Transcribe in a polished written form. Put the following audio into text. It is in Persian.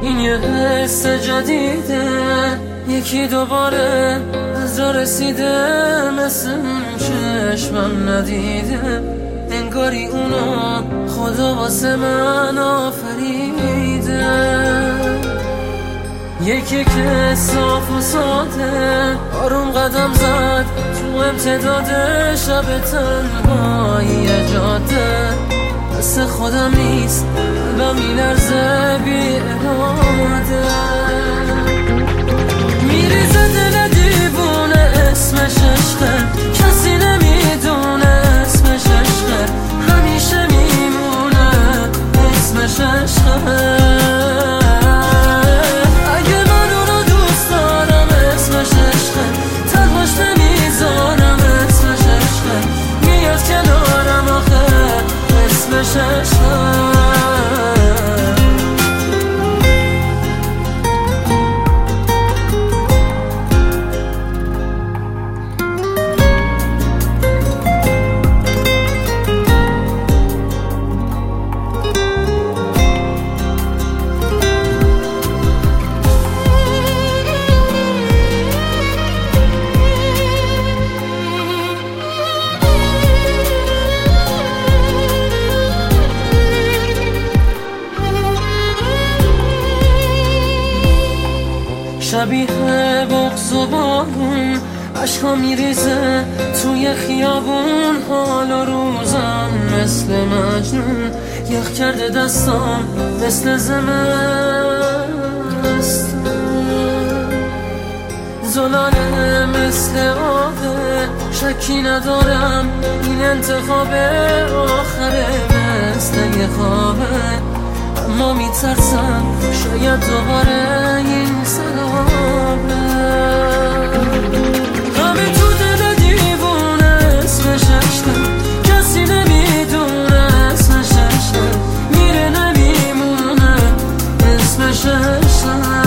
این یه حس جدیده، یکی دوباره از راه رسیده، مثل اون چشمم ندیده، انگاری اونو خدا واسه من آفریده. یکی که صاف و ساده آروم قدم زد تو امتداد شب تنهایی جاده، مثل خودم نیست قلبم میلرزه بی اراده، میریزه دل دیوونه اسمش عشقه، کسی نمیدونه اسمش عشقه، همیشه میمونه اسمش عشقه. شبیه بغض و بارون عشقا میریزه توی خیابون، حال و روزم مثل مجنون، یخ کرده دستام مثل زمستون، زلانه مثل آبه، شکی ندارم این انتخاب آخره، مثل یه خوابه، اما میترسم شاید دوباره این سرابه، همه تو دل دیوونه اسمش عشقه، کسی نمیدونه اسمش عشقه، میره نمیمونه اسمش عشقه.